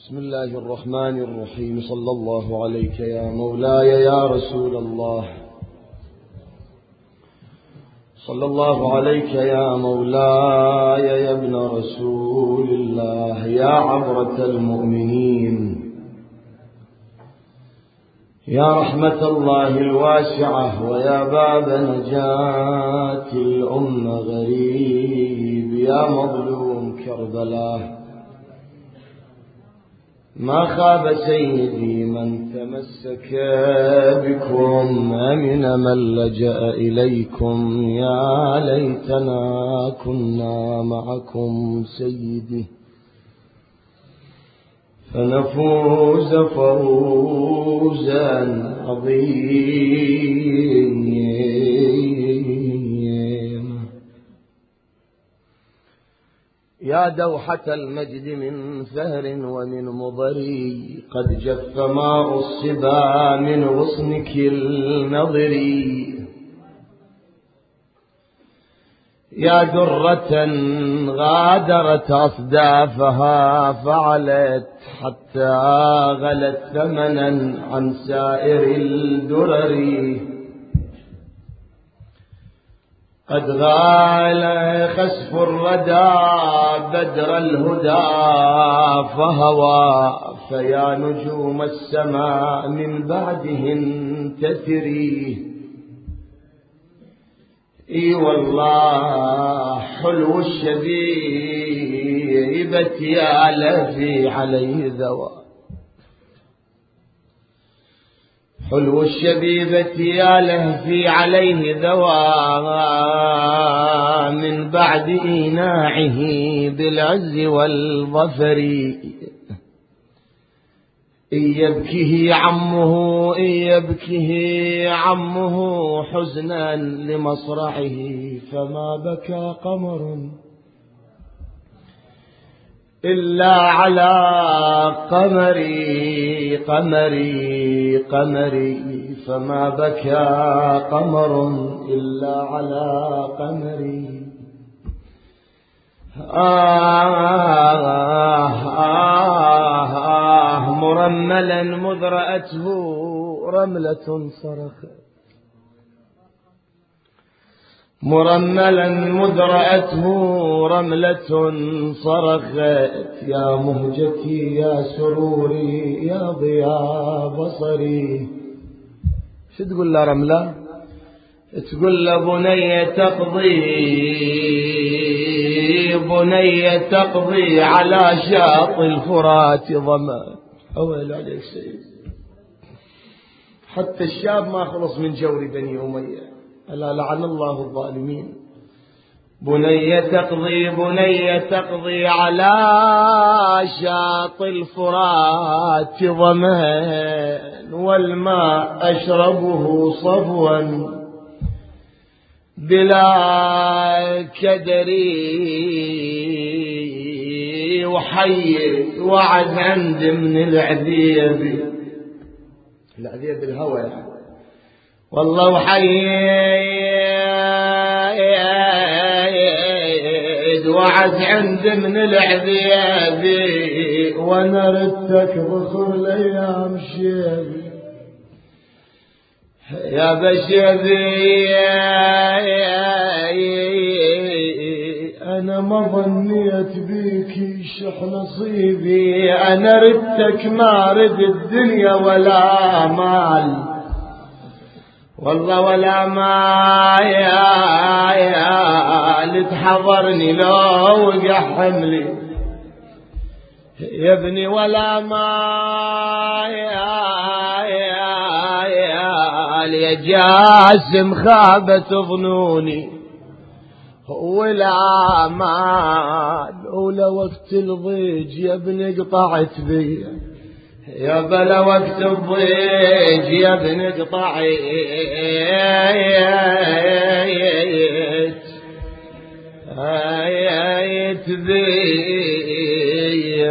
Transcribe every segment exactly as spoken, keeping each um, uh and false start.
بسم الله الرحمن الرحيم. صلى الله عليك يا مولاي يا رسول الله، صلى الله عليك يا مولاي يا ابن رسول الله، يا عبرة المؤمنين، يا رحمة الله الواسعة، ويا باب نجاة الأمة غريب، يا مظلوم كربلاء. ما خاب سيدي من تمسك بكم، أمن من لجأ إليكم، يا ليتنا كنا معكم سيدي فنفوز فوزا عظيما. يا دوحة المجد من ثهر ومن مضري، قد جف ماء الصبا من غصنك النضري. يا درة غادرت أصدافها فعلت، حتى غلت ثمنا عن سائر الدرر. قد غال خسف الردى بدر الهدى فهوى، فيا نجوم السماء من بعدهن تتري. اي والله حلو الشبيبة يا لفي عليه ذوى، حلو الشبيبة يا لهفي عليه ذوى، من بعد إيناعه بالعز والظفر. إن يبكه عمه إن يبكه عمه حزنا لمصرعه، فما بكى قمر إلا على قمري قمري قمري، فما بكى قمر إلا على قمري. آه آه آه آه مرملا مذ رأته رملة صرخت، مرملا مذ رأته رملة صرخت. يا مهجتي يا سروري يا ضياء بصري. شو تقول له رملة؟ تقول له بني تقضي بني تقضي على شاطئ الفرات ظما. أول عليك سيد، حتى الشاب ما خلص من جور بني أمية، ألا لعن الله الظالمين. بني تقضي بني تقضي على شاطئ الفرات ظمأ، والماء أشربه صفوا بلا كدري. وحي وعد عند من العذيب، العذيب الهوى يعني. والله وحيد وعد عند من العذيب، وانا ردتك بخر الايام شيبي يا بشبي. انا ما ظنيت بيك شح نصيبي، انا ردتك ما رد الدنيا ولا مال، والله ولا ما يا يا لتحضرني لو وقع حملي يا ابني، ولا ما يا يا يا جاسم خابت ظنوني، ولا مال ولا وقت الضيج يا ابني قطعت بي، يا بلا وقت الضيج يا ابن قطعيت آيت بي.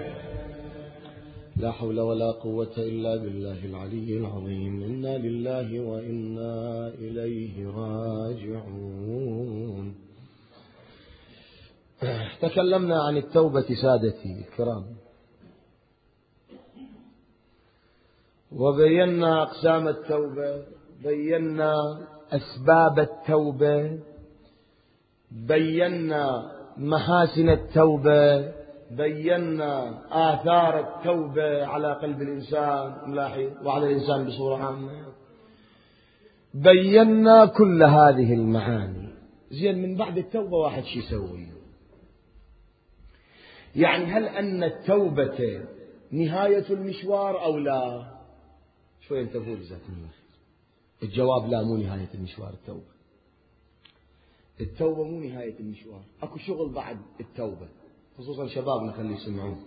لا حول ولا قوة إلا بالله العلي العظيم. إنا لله وإنا إليه راجعون. تكلمنا عن التوبة سادتي الكرام، وبينا أقسام التوبة، بينا أسباب التوبة، بينا محاسن التوبة، بينا آثار التوبة على قلب الإنسان وعلى الإنسان بصورة عامة، بينا كل هذه المعاني. زين، من بعد التوبة واحد شي يسوي؟ يعني هل أن التوبة نهاية المشوار أو لا؟ شوي أنت قول ذاتني. الجواب لا، مو نهاية المشوار التوبة. التوبة مو نهاية المشوار، أكو شغل بعد التوبة، خصوصا شبابنا خلي يسمعون.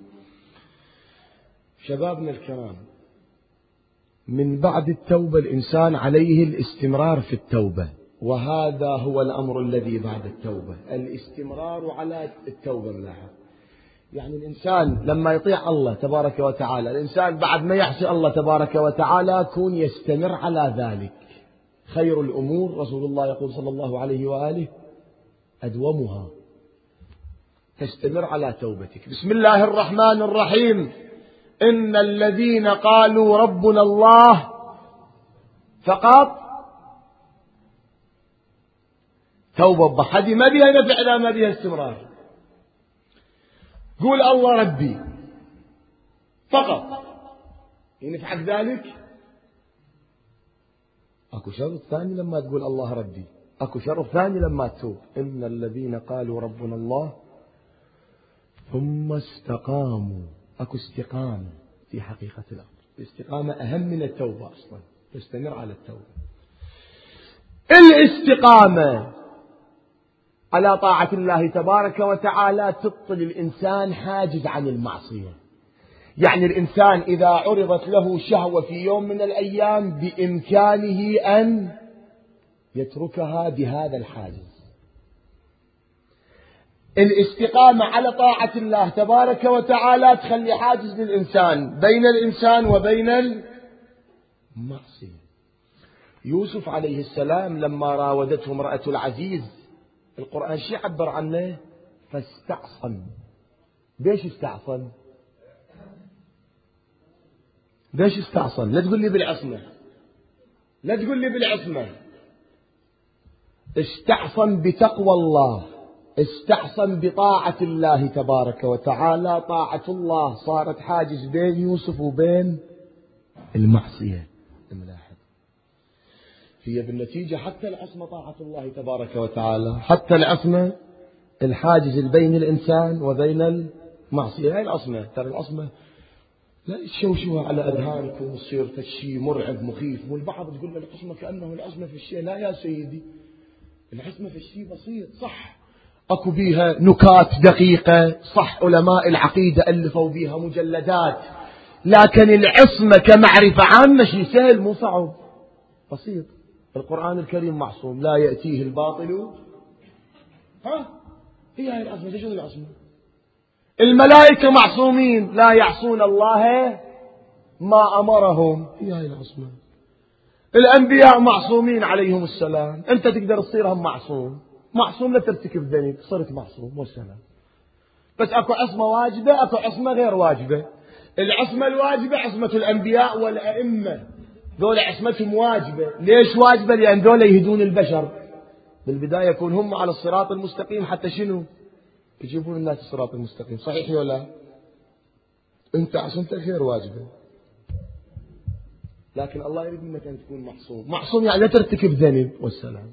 شبابنا الكرام، من بعد التوبة الإنسان عليه الاستمرار في التوبة، وهذا هو الأمر الذي بعد التوبة، الاستمرار على التوبة. ملاحظ، يعني الإنسان لما يطيع الله تبارك وتعالى، الإنسان بعد ما يعصي الله تبارك وتعالى يكون يستمر على ذلك. خير الأمور رسول الله يقول صلى الله عليه وآله أدومها. تستمر على توبتك. بسم الله الرحمن الرحيم. إن الذين قالوا ربنا الله فقط توبة بحدي ما بيها نفع لا ما بيها استمرار. قول الله ربي فقط ينفعك ذلك؟ أكو شرط ثاني لما تقول الله ربي، أكو شرط ثاني لما تتوب. إن الذين قالوا ربنا الله ثم استقاموا. أكو استقامة في حقيقة الأمر. الاستقامة أهم من التوبة أصلا، تستمر على التوبة. الاستقامة على طاعة الله تبارك وتعالى تبطل الإنسان حاجز عن المعصية. يعني الإنسان إذا عرضت له شهوة في يوم من الأيام بإمكانه أن يتركها بهذا الحاجز. الاستقامة على طاعة الله تبارك وتعالى تخلي حاجز للإنسان بين الإنسان وبين المعصية. يوسف عليه السلام لما راودته امرأة العزيز، القرآن شي عبر عنه؟ فاستعصم. ليش استعصم؟ ليش استعصم؟ لا تقول لي بالعصمة، لا تقول لي بالعصمة. استعصم بتقوى الله، استعصم بطاعة الله تبارك وتعالى. طاعة الله صارت حاجز بين يوسف وبين المعصية. الملاحظ هي بالنتيجة حتى العصمة طاعة الله تبارك وتعالى، حتى العصمة الحاجز بين الإنسان وبين المعصية. هاي العصمة، ترى العصمة لا تشوشوها على أذهانكم وتصير فشي مرعب مخيف. والبعض تقول له العصمة كأنه العصمة في الشيء. لا يا سيدي، العصمة في الشيء بسيط. صح أكو بيها نكات دقيقة، صح علماء العقيدة ألفوا بيها مجلدات، لكن العصمة كمعرفة عامة شيء سهل مو صعب، بسيط. القرآن الكريم معصوم، لا يأتيه الباطل. ها هي هاي العصمة. شنو العصمة؟ الملائكة معصومين، لا يعصون الله ما أمرهم. هي هاي العصمة. الأنبياء معصومين عليهم السلام. أنت تقدر تصير هم معصوم، معصوم لا ترتكب ذنب، صرت معصوم والسلام. بس أكو عصمة واجبة، أكو عصمة غير واجبة. العصمة الواجبة عصمة الأنبياء والأئمة، دول عصمتهم واجبة. ليش واجبة؟ لأن دول يهدون البشر. بالبداية يكون هم على الصراط المستقيم حتى شنو؟ يجيبون الناس الصراط المستقيم. صحيح ولا لا؟ أنت عصمتك غير واجبة، لكن الله يريد منك أن تكون معصوم. معصوم يعني لا ترتكب ذنب والسلام.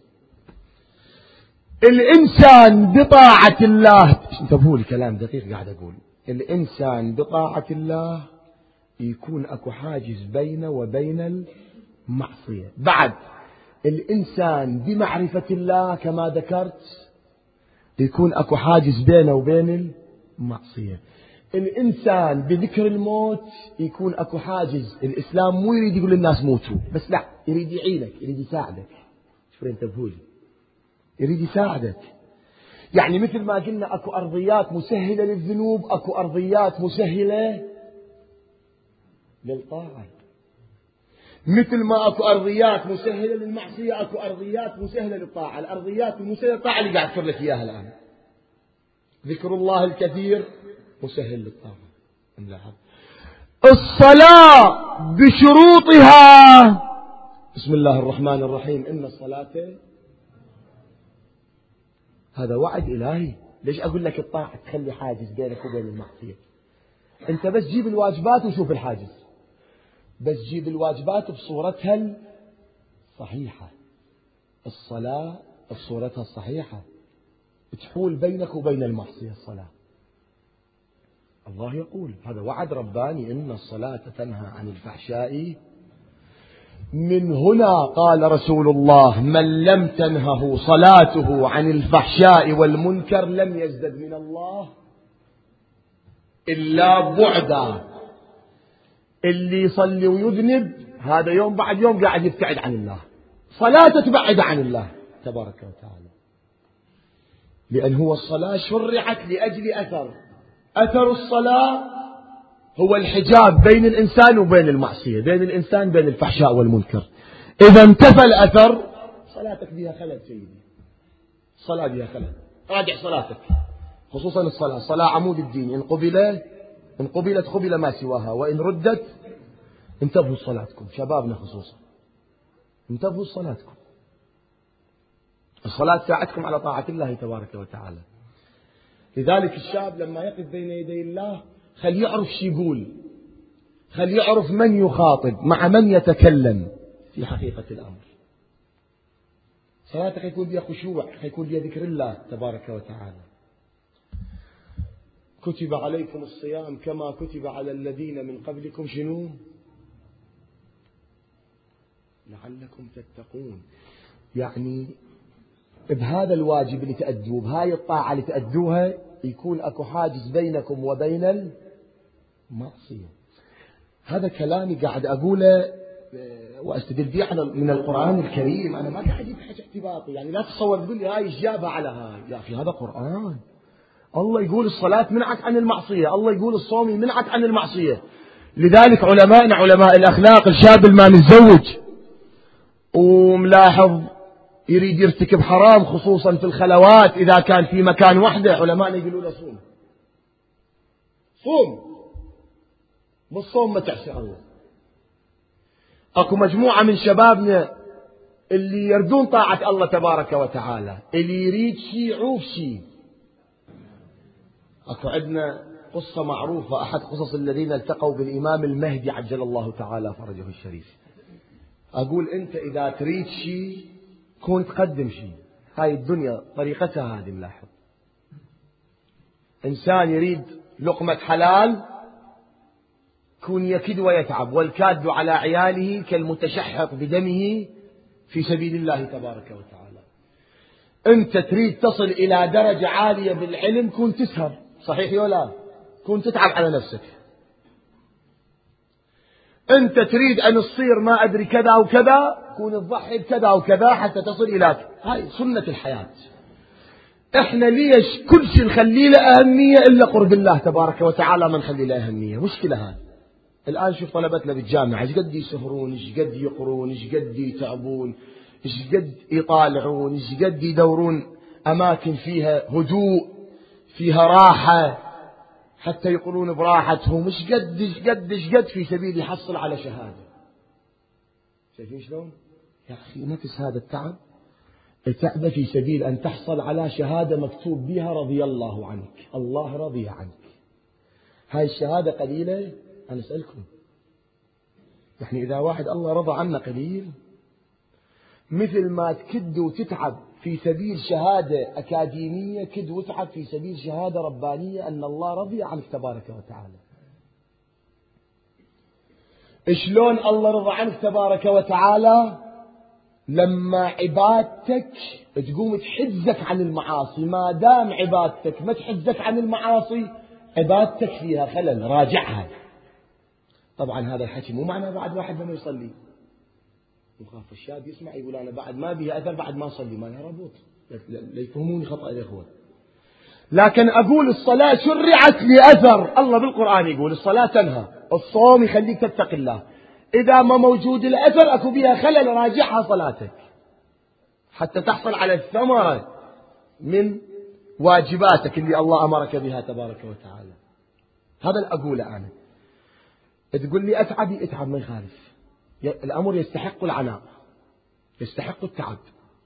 الإنسان بطاعة الله، انتبهوا الكلام دقيق قاعد أقول. الإنسان بطاعة الله يكون أكو حاجز بينه وبين المعصية. بعد الإنسان بمعرفة الله كما ذكرت يكون أكو حاجز بينه وبين المعصية. الإنسان بذكر الموت يكون أكو حاجز. الإسلام مو يريد يقول للناس موتوا بس، لا، يريد يعينك، يريد يساعدك. شوفوا انتبهوا لي، يريد يساعدك. يعني مثل ما قلنا أكو أرضيات مسهلة للذنوب، أكو أرضيات مسهلة للطاعة. مثل ما أكو أرضيات مسهلة للمعصية، أكو أرضيات مسهلة للطاعة. الأرضيات المسهلة للطاعة اللي قاعد أذكر لك إياها الآن. ذكر الله الكثير مسهل للطاعة. الصلاة بشروطها. بسم الله الرحمن الرحيم إن الصلاة، هذا وعد إلهي. ليش أقول لك الطاعة تخلي حاجز بينك وبين المعصية؟ أنت بس جيب الواجبات وشوف الحاجز، بس جيب الواجبات بصورتها الصحيحة. الصلاة بصورتها الصحيحة تحول بينك وبين المعصية. الصلاة الله يقول هذا وعد رباني إن الصلاة تنهى عن الفحشاء. من هنا قال رسول الله من لم تنهه صلاته عن الفحشاء والمنكر لم يزدد من الله إلا بعدا. اللي يصلي ويذنب هذا يوم بعد يوم قاعد يبتعد عن الله، صلاته تبعد عن الله تبارك وتعالى، لأن هو الصلاة شرعت لأجل أثر. أثر الصلاة هو الحجاب بين الإنسان وبين المعصية، بين الإنسان بين الفحشاء والمنكر. إذا انتفى الأثر صلاتك بها خلل سيدي، الصلاة بها خلل. راجع صلاتك، خصوصا الصلاة، صلاة عمود الدين. إن قبلت إن قبلت قبل ما سواها، وإن ردت انتبهوا صلاتكم. شبابنا خصوصا انتبهوا صلاتكم. الصلاة تساعدكم على طاعة الله تبارك وتعالى. لذلك الشاب لما يقف بين يدي الله خل يعرف شي يقول، خل يعرف من يخاطب، مع من يتكلم في حقيقة الأمر. صلاتك يكون بها خشوع، يكون بها ذكر الله تبارك وتعالى. كتب عليكم الصيام كما كتب على الذين من قبلكم شنو؟ لعلكم تتقون. يعني بهذا الواجب اللي تأدوه، بهاي الطاعة اللي تأدوها، يكون أكو حاجز بينكم وبين المعصية. هذا كلامي قاعد أقوله وأستدل به من القرآن الكريم. أنا ما قاعد أجيب حاجة اعتباطي، يعني لا تصور تقول لي هاي إجابة على هاي. يا أخي هذا قرآن. الله يقول الصلاة منعت عن المعصية، الله يقول الصوم منعت عن المعصية. لذلك علماءنا علماء الأخلاق، الشاب الما متزوج وملاحظ يريد يرتكب حرام خصوصا في الخلوات إذا كان في مكان وحده، علماءنا يقولوا له صوم صوم، بالصوم ما تعصي الله. أكو مجموعة من شبابنا اللي يردون طاعة الله تبارك وتعالى، اللي يريد شيء يعوف شيء. أكو عندنا قصة معروفة، أحد قصص الذين التقوا بالإمام المهدي عجل الله تعالى فرجه الشريف. أقول أنت إذا تريد شيء كون تقدم شيء. هاي الدنيا طريقتها هذه. ملاحظ إنسان يريد لقمة حلال كون يكد ويتعب، والكاد على عياله كالمتشحط بدمه في سبيل الله تبارك وتعالى. أنت تريد تصل إلى درجة عالية بالعلم كون تسهر، صحيح ولا كون تتعب على نفسك. أنت تريد أن تصير ما أدري كذا وكذا كون تضحي بكذا وكذا حتى تصل إلى. هاي سنة الحياة. إحنا ليش كل شيء نخلي له أهمية إلا قرب الله تبارك وتعالى ما نخلي له أهمية؟ مشكلة هذه. الآن شوف طلبتنا بالجامعة إيش قد يسهرون، إيش قد يقرون، إيش قد يتعبون، إيش قد يطالعون، إيش قد يدورون أماكن فيها هدوء فيها راحة حتى يقولون براحتهم، إيش قد إيش قد إيش قد في سبيل يحصل على شهادة. شايفين شلون؟ يا أخي نفس هذا التعب، التعب في سبيل أن تحصل على شهادة مكتوب بها رضي الله عنك، الله رضي عنك. هاي الشهادة قليلة؟ أنا أسألكم، يعني إذا واحد الله رضى عنه قليل؟ مثل ما تكد وتتعب في سبيل شهادة أكاديمية، كد وتعب في سبيل شهادة ربانية أن الله رضي عنك تبارك وتعالى. شلون الله رضى عنك تبارك وتعالى؟ لما عبادتك تقوم تحجزك عن المعاصي. ما دام عبادتك ما تحجزك عن المعاصي عبادتك فيها خلل، راجعها. طبعا هذا الحكي مو معنى بعد واحد لما يصلي يخاف الشاب يسمع يقول أنا بعد ما به أثر بعد ما أصلي، ما يربط، لا يفهموني خطأ الإخوة. لكن أقول الصلاة شرعت لأثر. الله بالقرآن يقول الصلاة تنهى، الصوم يخليك تتقي الله. إذا ما موجود الأثر أكو بها خلل، راجعها صلاتك حتى تحصل على الثمرة من واجباتك اللي الله أمرك بها تبارك وتعالى. هذا اللي أقوله أنا. تقول لي أتعب اتعب ما يخالف، الأمر يستحق العناء، يستحق التعب.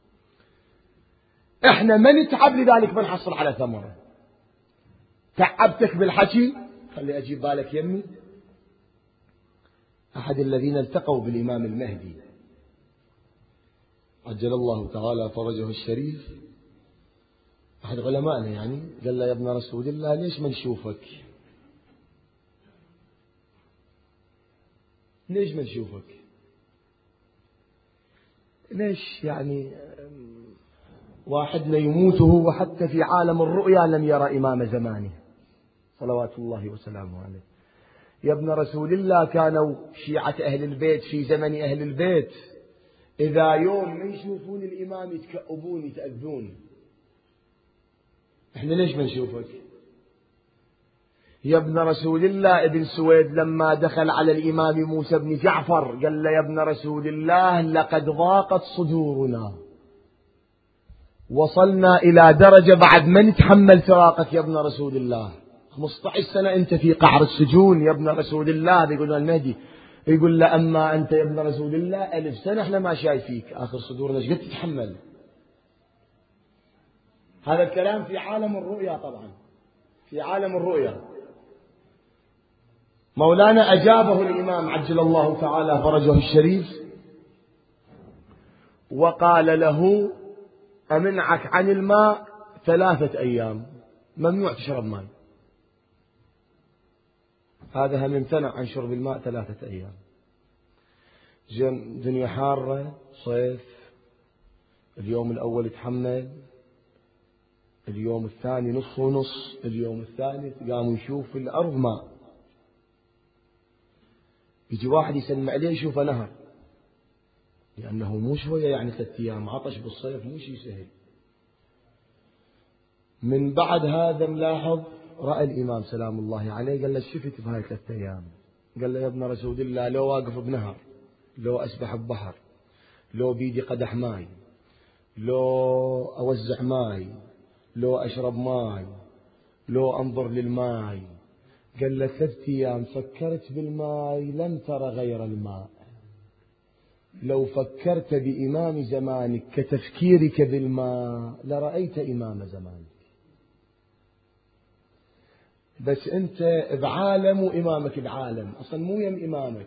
احنا ما نتعب لذلك ما نحصل على ثمرة. تعبتك بالحكي خلي أجيب بالك يمي. أحد الذين التقوا بالإمام المهدي عجل الله تعالى فرجه الشريف، أحد علمائنا يعني، قال له يا ابن رسول الله ليش ما نشوفك؟ ليش ما نشوفك؟ ليش يعني واحدنا يموت وهو حتى في عالم الرؤيا لم يرى إمام زمانه صلوات الله وسلامه عليه. يا ابن رسول الله كانوا شيعة أهل البيت في زمن أهل البيت إذا يوم ما يشوفون الإمام يتكأبون يتأذون، احنا ليش ما نشوفك؟ يا ابن رسول الله ابن سويد لما دخل على الإمام موسى بن جعفر قال له يا ابن رسول الله لقد ضاقت صدورنا، وصلنا إلى درجة بعد ما نتحمل فراقك يا ابن رسول الله. خمسة عشر سنة أنت في قعر السجون يا ابن رسول الله، بيقول المهدي يقول له أما أنت يا ابن رسول الله ألف سنة احنا ما شايفيك، آخر صدورنا ايش قد تتحمل؟ هذا الكلام في عالم الرؤيا، طبعا في عالم الرؤيا. مولانا أجابه الإمام عجل الله تعالى فرجه الشريف وقال له أمنعك عن الماء ثلاثة أيام، ممنوع تشرب ماء. هذا هم امتنع عن شرب الماء ثلاثة أيام. دنيا حارة صيف، اليوم الأول تحمل، اليوم الثاني نص ونص، اليوم الثالث قام يشوف في الأرض ماء. يجي واحد يسمع عليه يشوف نهر، لأنه مو شوية يعني ثلاثة أيام عطش بالصيف مو شيء سهل. من بعد هذا ملاحظ رأى الإمام سلام الله عليه قال له شفت بهاي ثلاثة أيام؟ قال له يا ابن رسول الله لو واقف بنهر، لو أسبح ببحر، لو بيدي قدح ماي، لو أوزع ماي، لو أشرب ماي، لو أنظر للماي، قال له ثلاثة أيام فكرت بالماي لم ترى غير الماء. لو فكرت بإمام زمانك كتفكيرك بالماء لرأيت إمام زمانك. بس أنت بعالم وإمامك بعالم، أصلا مو يم إمامك.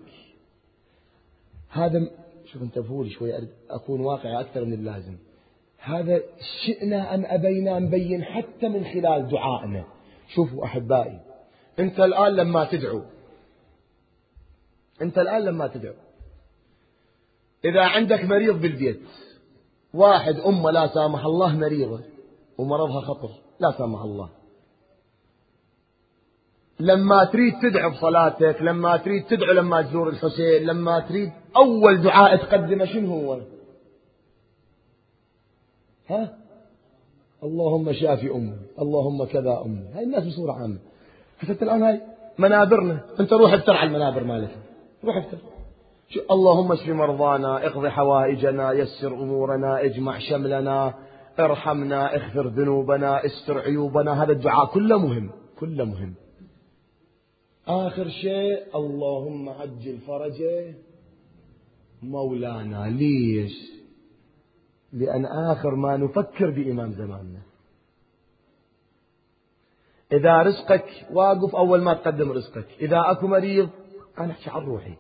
هذا شوف أنت فولي شوي أكون واقعي أكثر من اللازم. هذا شئنا أم أبينا نبين حتى من خلال دعائنا. شوفوا أحبائي، أنت الآن لما تدعو أنت الآن لما تدعو إذا عندك مريض بالبيت، واحد أمه لا سامح الله مريضة ومرضها خطر لا سامح الله، لما تريد تدعو بصلاتك، لما تريد تدعو لما تزور الحسين، لما تريد أول دعاء تقدمه شنو هو؟ ها؟ اللهم شافي أمي، اللهم كذا أمي. هاي الناس بصورة عامة. حتى الآن هاي منابرنا، أنت روح افتر على المنابر مالتنا، روح افتر. اللهم اشف مرضانا، اقض حوائجنا، يسر أمورنا، اجمع شملنا، ارحمنا، اغفر ذنوبنا، استر عيوبنا. هذا الدعاء كله مهم، كله مهم. آخر شيء اللهم عجل فرجه مولانا. ليش؟ لأن آخر ما نفكر بإمام زماننا. إذا رزقك واقف أول ما تقدم رزقك، إذا أكو مريض أنا أحكي عن روحي،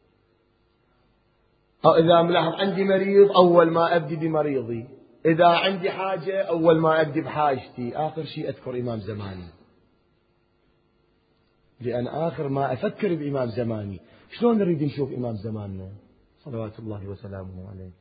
أو إذا ملاحظ عندي مريض أول ما أبدي بمريضي، إذا عندي حاجة أول ما أبدي بحاجتي، آخر شيء أذكر إمام زماني. لأن آخر ما أفكر بإمام زماني. شلون نريد نشوف إمام زماننا صلوات الله وسلامه عليه؟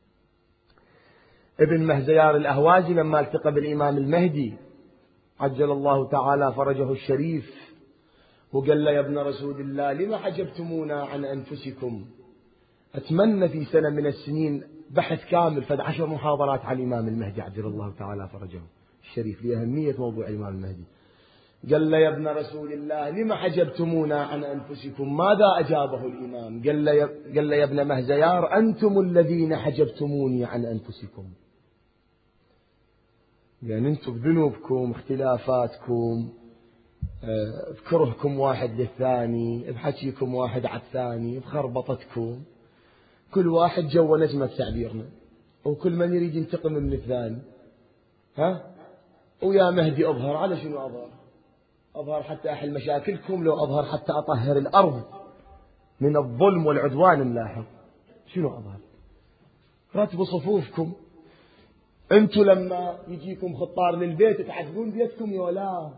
ابن مهزيار الأهوازي لما التقى بالإمام المهدي عجل الله تعالى فرجه الشريف وقال له يا ابن رسول الله لما حجبتمونا عن أنفسكم؟ أتمنى في سنة من السنين بحث كامل فد عشر محاضرات عن الإمام المهدي عجل الله تعالى فرجه الشريف لأهمية موضوع الإمام المهدي. قال له يا ابن رسول الله لما حجبتمونا عن أنفسكم؟ ماذا أجابه الإمام؟ قال له قال له يا ابن مهزيار أنتم الذين حجبتموني عن أنفسكم. يعني أنتم بذنوبكم اختلافاتكم بكرهكم واحد للثاني، بحكيكم واحد على الثاني، بخربطتكم. كل واحد جوا نجمة بتعبيرنا، وكل من يريد ينتقم من الثاني. ها؟ ويا مهدي أظهر. على شنو أظهر؟ أظهر حتى أحل مشاكلكم، لو أظهر حتى أطهر الأرض من الظلم والعدوان اللاحق. شنو أظهر؟ رتبوا صفوفكم. أنتوا لما يجيكم خطار للبيت تعذبون بيتكم يا لا.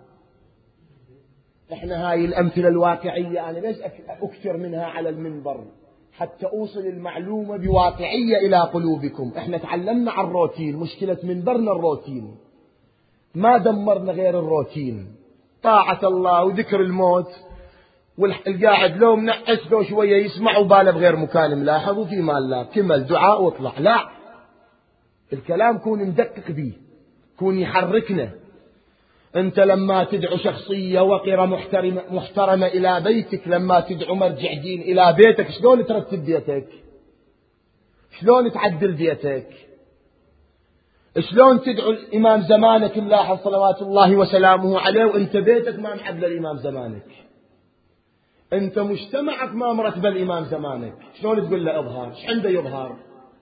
إحنا هاي الأمثلة الواقعية أنا ليش أكثر منها على المنبر؟ حتى أوصل المعلومة بواقعية إلى قلوبكم. إحنا تعلمنا عن الروتين، مشكلة منبرنا الروتين، ما دمرنا غير الروتين. طاعة الله وذكر الموت، والقاعد لو منعس لو شوية يسمع وباله بغير مكان ملاحظ، وفي مال لا كمل دعاء واطلع. لا، الكلام كون ندقق به، كون يحركنا. أنت لما تدعو شخصية وقرة محترمة, محترمة إلى بيتك، لما تدعو مرجع دين إلى بيتك، شلون ترتب بيتك؟ شلون تعدل بيتك؟ شلون تدعو الإمام زمانك اللاحظ صلوات الله وسلامه عليه وأنت بيتك ما معدل الإمام زمانك؟ أنت مجتمعك ما مرتب الإمام زمانك، شلون تقول له اظهر؟ ايش عنده يظهر؟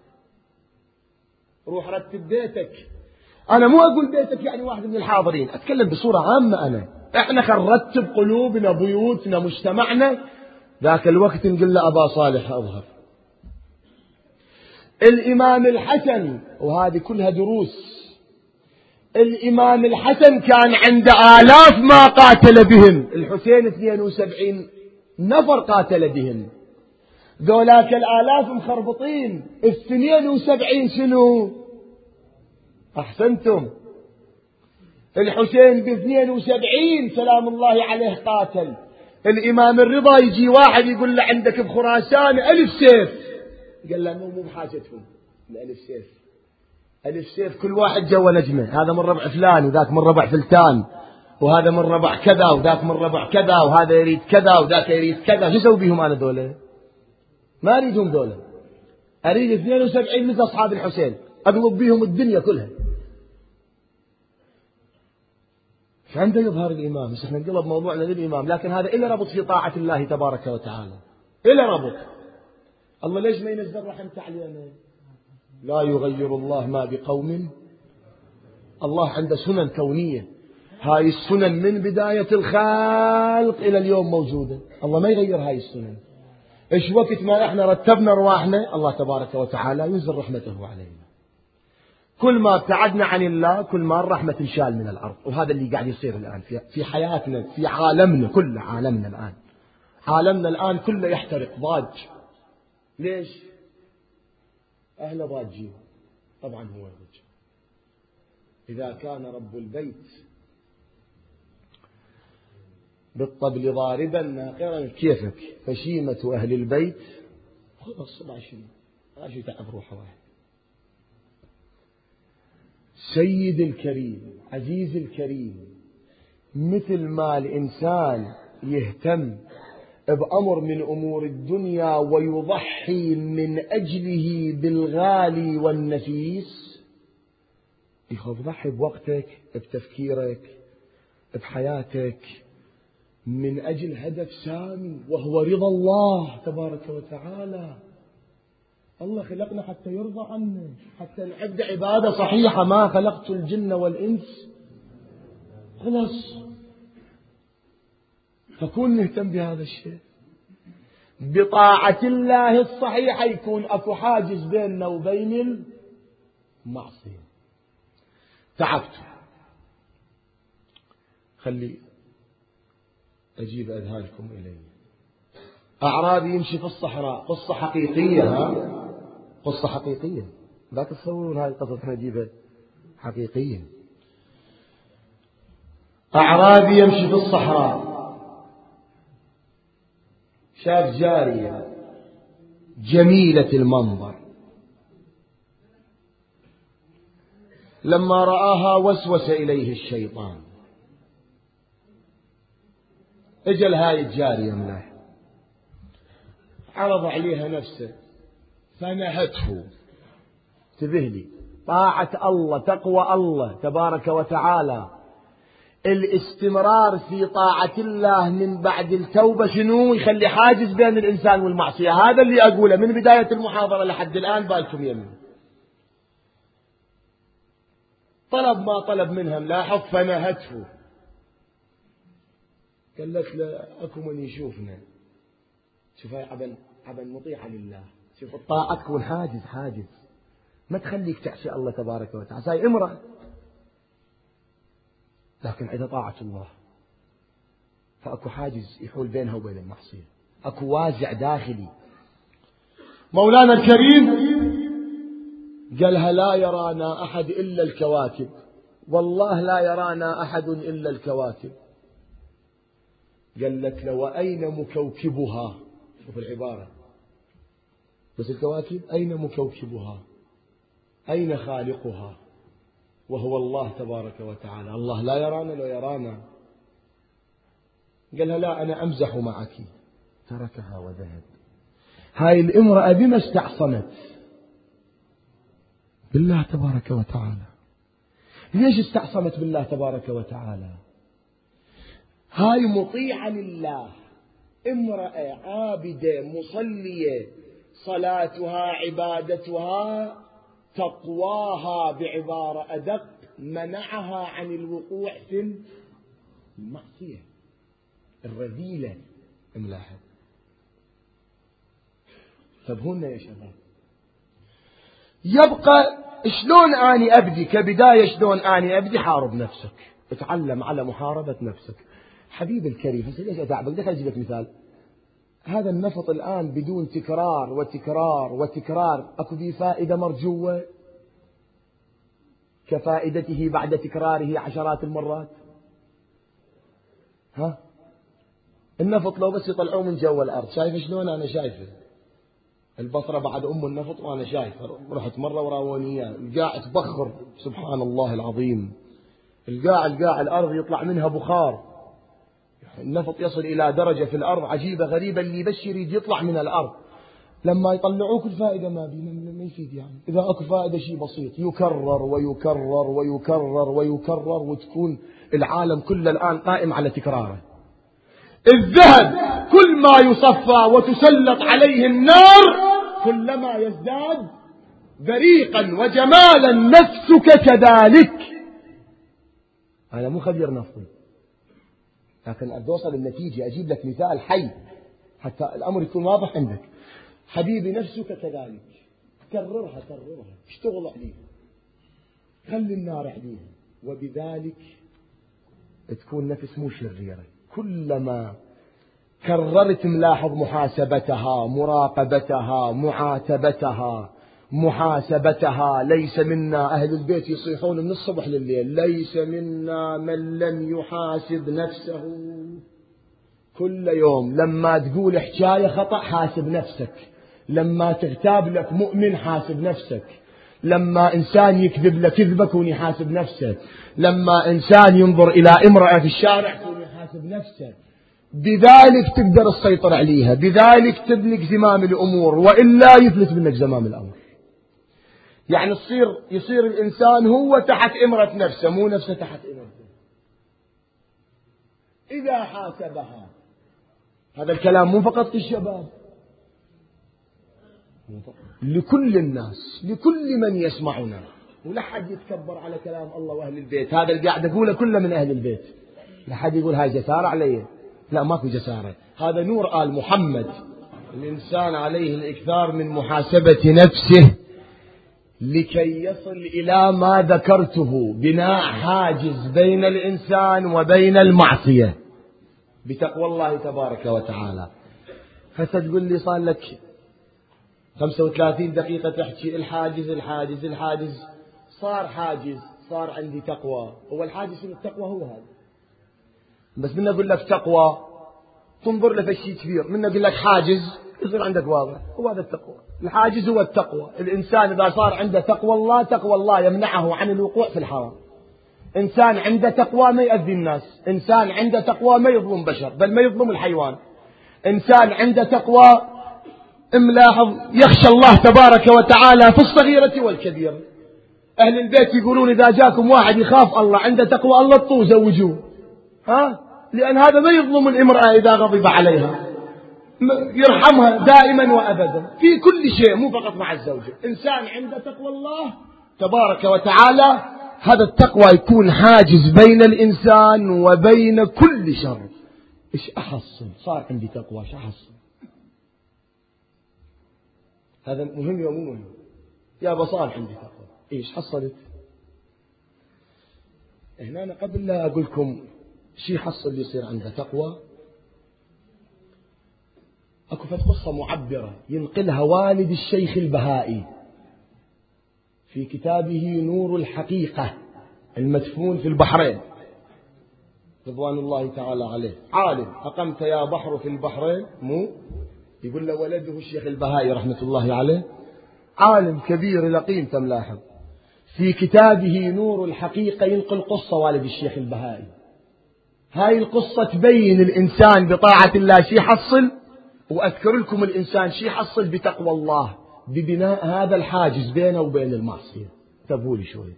روح رتب بيتك. أنا مو أقول بيتك يعني واحد من الحاضرين، أتكلم بصورة عامة. أنا إحنا خنرتب قلوبنا، بيوتنا، مجتمعنا. ذاك الوقت نقول له أبا صالح أظهر. الإمام الحسن، وهذه كلها دروس، الإمام الحسن كان عنده آلاف ما قاتل بهم، الحسين اثنين وسبعين نفر قاتل بهم. ذولاك الآلاف مخربطين، الاثنين وسبعين شنو؟ أحسنتم. الحسين باثنين وسبعين سلام الله عليه قاتل. الإمام الرضا يجي واحد يقول له عندك بخراسان ألف سيف، قال له مو بحاجتهم الألف سيف. ألف سيف كل واحد جوا نجمة، هذا من ربع فلان وذاك من ربع فلتان، وهذا من ربع كذا وذاك من ربع كذا، وهذا يريد كذا وذاك يريد كذا. شو اسوي بهم أنا دولة؟ ما أريدهم دولة، أريد اثنين وسبعين مثل أصحاب الحسين، أقلب بهم الدنيا كلها. فعنده يظهر الإمام، بس احنا نقلب موضوعنا للإمام، لكن هذا إلا ربط في طاعة الله تبارك وتعالى، إلا ربط. الله ليش ما ينزل رحمته علينا؟ لا يغير الله ما بقوم. الله عنده سنن كونية، هاي السنن من بداية الخلق إلى اليوم موجودة، الله ما يغير هاي السنن. إيش وقت ما إحنا رتبنا رواحنا الله تبارك وتعالى ينزل رحمته علينا. كل ما ابتعدنا عن الله كل ما الرحمة تنشال من الأرض، وهذا اللي قاعد يصير الآن في حياتنا، في عالمنا كله. عالمنا الآن عالمنا الآن كله يحترق، ضاج. ليش؟ أهل ضاجين. طبعا هو الضج. إذا كان رب البيت بالطبل ضاربا ناقرا كيفك، فشيمة أهل البيت خلص ما شيء ما شيء تعب روحه واحد. سيد الكريم عزيز الكريم، مثل ما الإنسان يهتم بأمر من أمور الدنيا ويضحي من أجله بالغالي والنفيس، يخاف ضحي بوقتك، بتفكيرك، بحياتك، من أجل هدف سامي وهو رضا الله تبارك وتعالى. الله خلقنا حتى يرضى عنا، حتى نعبد عبادة صحيحة. ما خلقت الجن والإنس خلاص. فكون نهتم بهذا الشيء بطاعة الله الصحيحة، يكون أكو حاجز بيننا وبين المعصية. تعبت، خلي أجيب أذهانكم إلي. أعرابي يمشي في الصحراء، قصة حقيقية، ها؟ قصة حقيقية، لا تتصورون هذه القصة احنا نجيبها حقيقية. أعرابي يمشي في الصحراء، شاف جارية جميلة المنظر، لما رآها وسوس إليه الشيطان. اجل هاي الجارية ملاح، عرض عليها نفسه فنهته. انتبه لي، طاعة الله تقوى الله تبارك وتعالى الاستمرار في طاعة الله من بعد التوبة شنو؟ يخلي حاجز بين الإنسان والمعصية. هذا اللي أقوله من بداية المحاضرة لحد الآن بالكم يمين. طلب ما طلب منها ملاحظ فنهته، قالت له أكو من يشوفنا. شوف هاي عبن عبن مطيعة لله. شوف الطاعة تكون حاجز حاجز ما تخليك تعصي الله تبارك وتعالى. هاي امرأة لكن عندها طاعة الله، فأكو حاجز يحول بينها وبين المعصية، أكو وازع داخلي. مولانا الكريم قالها لا يرانا أحد إلا الكواكب، والله لا يرانا أحد إلا الكواكب. قالت له وأين مكوكبها؟ شوف العبارة، بس الكواكب أين مكوكبها؟ أين خالقها؟ وهو الله تبارك وتعالى. الله لا يرانا لو يرانا. قالها لا أنا أمزح معك، تركها وذهب. هاي الامرأة بما استعصمت بالله تبارك وتعالى. ليش استعصمت بالله تبارك وتعالى؟ هاي مطيعة لله، امرأة عابدة مصلية، صلاتها عبادتها تقواها بعبارة أدق منعها عن الوقوع في المعصية الرذيلة. ملاحظ. فبهن يا شباب يبقى شلون أني أبدي كبداية، شلون أني أبدي؟ حارب نفسك، اتعلم على محاربة نفسك. حبيب الكريم هسه ليش أتعبك؟ دخل أجيب لك مثال. هذا النفط الآن بدون تكرار وتكرار وتكرار أكو به فائدة مرجوة كفائدته بعد تكراره عشرات المرات؟ ها؟ النفط لو بس يطلعوه من جو الأرض، شايف شلون؟ أنا شايفه البصرة بعد أم النفط وأنا شايفه. رحت مرة وراوني إياه، القاع تبخر سبحان الله العظيم. القاع القاع الأرض يطلع منها بخار. النفط يصل إلى درجة في الأرض عجيبة غريبة، اللي بس يريد يطلع من الأرض لما يطلعوك الفائدة ما بي ما يفيد. يعني إذا أكو فائدة شيء بسيط يكرر ويكرر ويكرر ويكرر وتكون العالم كله الآن قائم على تكراره. الذهب كل ما يصفى وتسلط عليه النار كلما يزداد بريقا وجمالا. نفسك كذلك. أنا مو خبير نفطي لكن أريد أوصل النتيجة، أجيب لك مثال حي حتى الأمر يكون واضح عندك. حبيبي نفسك كذلك، كررها كررها، اشتغل عليها، خلي النار عليها، وبذلك تكون نفس مو شريرة. كلما كررت ملاحظ محاسبتها، مراقبتها، معاتبتها، محاسبتها. ليس منا، أهل البيت يصيحون من الصبح لليل، ليس منا من لم يحاسب نفسه. كل يوم لما تقول حكاية خطأ حاسب نفسك، لما تغتاب لك مؤمن حاسب نفسك، لما إنسان يكذب لك كذبة كون يحاسب نفسك، لما إنسان ينظر إلى امرأة في الشارع كون يحاسب نفسك. بذلك تقدر تسيطر عليها، بذلك تملك زمام الأمور، وإلا يفلت منك زمام الأمر. يعني يصير يصير الإنسان هو تحت إمرة نفسه، مو نفسه تحت إمرته. إذا حاسبها، هذا الكلام مو فقط للشباب، لكل الناس، لكل من يسمعنا، ولا حد يتكبر على كلام الله وأهل البيت. هذا اللي قاعد أقوله كله من أهل البيت. لا حد يقول هاي جسارة علي، لا ماكو جسارة، هذا نور آل محمد. الإنسان عليه الإكثار من محاسبة نفسه لكي يصل إلى ما ذكرته، بناء حاجز بين الإنسان وبين المعصية بتقوى الله تبارك وتعالى. فتقول لي صار لك خمسة وثلاثين دقيقة تحكي الحاجز الحاجز الحاجز. صار حاجز، صار عندي تقوى. هو الحاجز من التقوى هو هذا، بس من أقول لك تقوى تنظر له في شيء كبير، من أقول لك حاجز يصير عندك واضح. هو هذا التقوى، الحاجز هو التقوى. الإنسان إذا صار عنده تقوى الله، تقوى الله يمنعه عن الوقوع في الحرام. إنسان عنده تقوى ما يؤذي الناس، إنسان عنده تقوى ما يظلم بشر بل ما يظلم الحيوان، إنسان عنده تقوى ملاحظ يخشى الله تبارك وتعالى في الصغيرة والكبيرة. أهل البيت يقولون إذا جاكم واحد يخاف الله عنده تقوى الله طوه زوجوه، ها؟ لأن هذا ما يظلم الامرأة إذا غضب عليها، يرحمها دائما وأبدا في كل شيء، مو فقط مع الزوجة. إنسان عنده تقوى الله تبارك وتعالى، هذا التقوى يكون حاجز بين الإنسان وبين كل شر. إيش أحصل؟ صار عندي تقوى، إيش أحصل؟ هذا مهم يا مو مهم؟ يا بصار عندي تقوى، إيش حصلت؟ هنا أنا قبل لا أقول لكم شيء حصل اللي يصير عنده تقوى، أكو في قصة معبرة ينقلها والد الشيخ البهائي في كتابه نور الحقيقة المدفون في البحرين رضوان الله تعالى عليه. عالم أقمت يا بحر في البحرين، مو يقول له ولده الشيخ البهائي رحمة الله عليه، عالم كبير لقيم تملاحظ، في كتابه نور الحقيقة ينقل قصة والد الشيخ البهائي. هاي القصة تبين الإنسان بطاعة الله شي يحصل، وأذكر لكم الإنسان شي يحصل بتقوى الله، ببناء هذا الحاجز بينه وبين المعصية. انتبهوا لي شوي.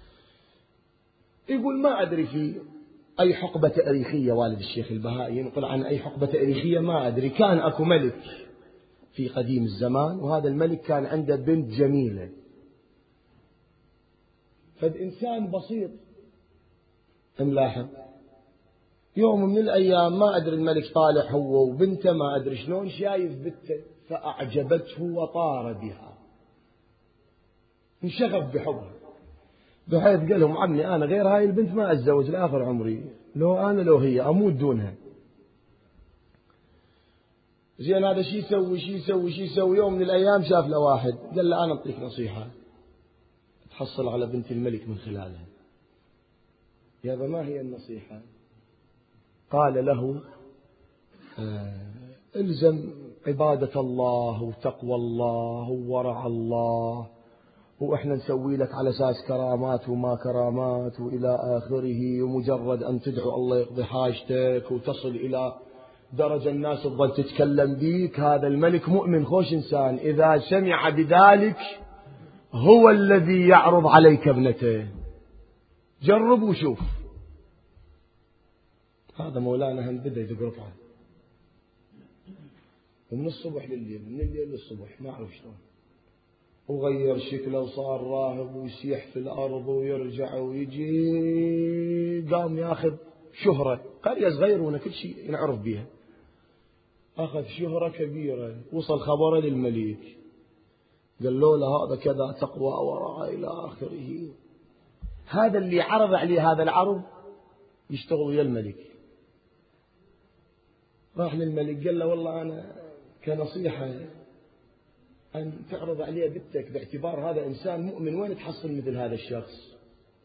يقول ما أدري في أي حقبة تاريخية والد الشيخ البهائي ينقل عن أي حقبة تاريخية ما أدري، كان أكو ملك في قديم الزمان، وهذا الملك كان عنده بنت جميلة. فد إنسان بسيط ملاحظ، يوم من الأيام ما أدري الملك طالع هو وبنته، ما أدري شلون شايف بنته فأعجبته وطار بها، انشغف بحبها، بحيث قال لهم عمي أنا غير هاي البنت ما أتزوج لآخر عمري، لو أنا لو هي أموت دونها. زين هذا شي يسوي شي يسوي شي يسوي. يوم من الأيام شاف له واحد قال له أنا أعطيك نصيحة تحصل على بنت الملك من خلالها. يا ما هي النصيحة؟ قال له آه الزم عبادة الله وتقوى الله وورع الله، وإحنا نسوي لك على أساس كرامات وما كرامات وإلى آخره، ومجرد أن تدعو الله يقضي حاجتك وتصل إلى درجة الناس تظل تتكلم بيك. هذا الملك مؤمن خوش إنسان، إذا سمع بذلك هو الذي يعرض عليك ابنته، جرب وشوف. هذا مولانا هم بدأ يدق ركعة، ومن الصبح لليل، من الليل للصبح ما أعرف شلون، وغير شكله وصار راهب ويسيح في الأرض ويرجع ويجي، قام ياخذ شهرة، قرية صغيرة كل شيء نعرف بها، أخذ شهرة كبيرة، وصل خبره للملك، قال له هذا كذا تقوى ورع إلى آخره. هذا اللي عرض عليه هذا العرض يشتغل ويا الملك. راح للملك قال له والله أنا كنصيحة أن تعرض عليه بنتك، باعتبار هذا إنسان مؤمن، وين تحصل مثل هذا الشخص؟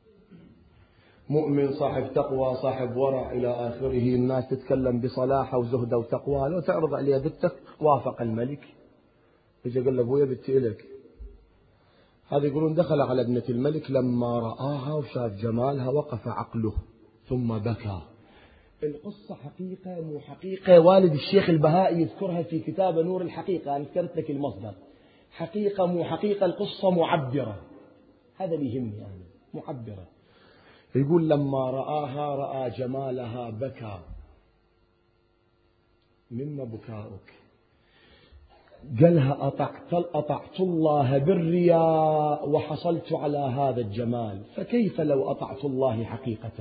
مؤمن صاحب تقوى صاحب ورع إلى آخره، الناس تتكلم بصلاحة وزهدة وتقوى، لو تعرض عليه بنتك. وافق الملك. يجي قال له أبويا بنتي إلك. هذا يقولون دخل على ابنة الملك، لما رآها وشاف جمالها وقف عقله ثم بكى. القصة حقيقة مو حقيقة، والد الشيخ البهائي يذكرها في كتاب نور الحقيقة، أنا ذكرت لك المصدر. حقيقة مو حقيقة، القصة معبرة، هذا اللي يهمني أنا، معبرة. يقول لما رآها رأى جمالها بكى. مما بكاؤك؟ قالها أطعت, أطعت الله بالرياء وحصلت على هذا الجمال، فكيف لو أطعت الله حقيقة؟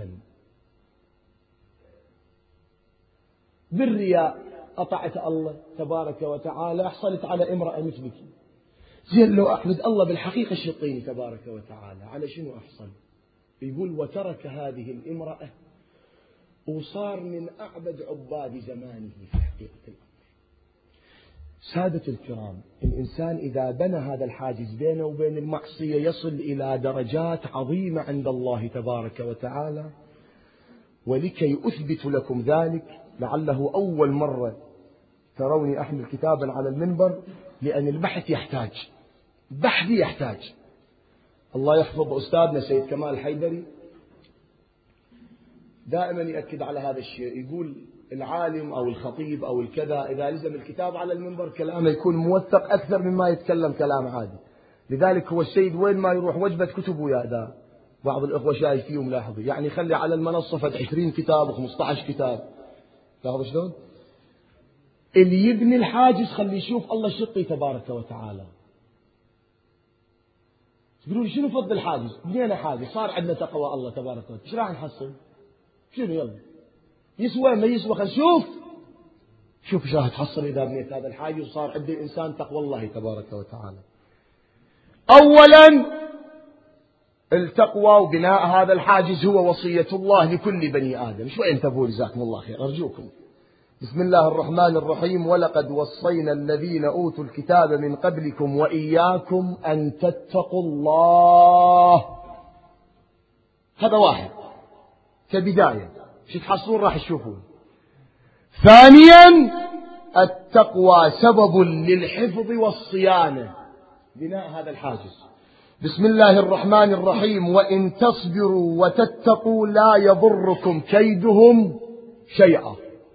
بالرياء أطعت الله تبارك وتعالى، حصلت على امرأة مثلك. زين لو أعبد الله بالحقيقة الشطين تبارك وتعالى، على شنو أحصل؟ يقول وترك هذه الامرأة وصار من أعبد عباد زمانه في حقيقة الأمر. سادة الكرام، الإنسان إذا بنى هذا الحاجز بينه وبين المعصية يصل إلى درجات عظيمة عند الله تبارك وتعالى. ولكي أثبت لكم ذلك، لعله أول مرة تروني أحمل كتابا على المنبر، لأن البحث يحتاج، بحث يحتاج. الله يحفظ أستاذنا سيد كمال الحيدري دائما يأكد على هذا الشيء، يقول العالم أو الخطيب أو الكذا إذا لزم الكتاب على المنبر كلامه يكون موثق أكثر مما يتكلم كلام عادي. لذلك هو السيد وين ما يروح وجبة كتب ويا ذا، بعض الأخوة شايف فيهم لاحظوا، يعني خلي على المنصة فد عشرين كتاب وخمسة عشر كتاب، لاحظوا شلون؟ اللي يبني الحاجز خلي يشوف الله شطي تبارك وتعالى. تقولوا لي شنو فضل الحاجز؟ بنينا حاجز صار عندنا تقوى الله تبارك وتعالى، ايش راح نحصل؟ شنو يلا؟ يسوى ما يسوى خل نشوف. شوف ايش راح تحصل إذا بنيت هذا الحاجز وصار عند الإنسان تقوى الله تبارك وتعالى. أولا التقوى وبناء هذا الحاجز هو وصية الله لكل بني آدم. شوي انتبهوا جزاكم الله خير أرجوكم. بسم الله الرحمن الرحيم. ولقد وصينا الذين أوتوا الكتاب من قبلكم وإياكم أن تتقوا الله. هذا واحد كبداية، شو تحصلون راح تشوفون. ثانيا التقوى سبب للحفظ والصيانة، بناء هذا الحاجز. بسم الله الرحمن الرحيم. وإن تصبروا وتتقوا لا يضركم كيدهم شيئا.